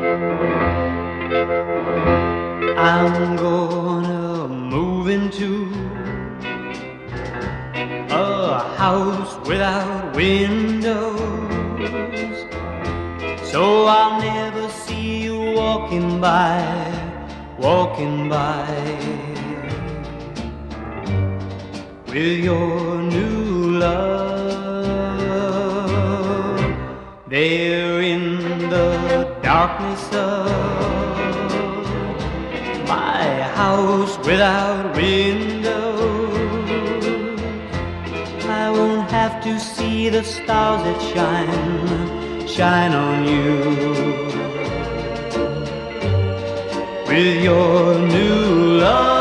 I'm gonna move into a house without windows, so I'll never see you walking by, walking by with your new love. There in the darkness of my house without windows, I won't have to see the stars that shine on you. With your new love,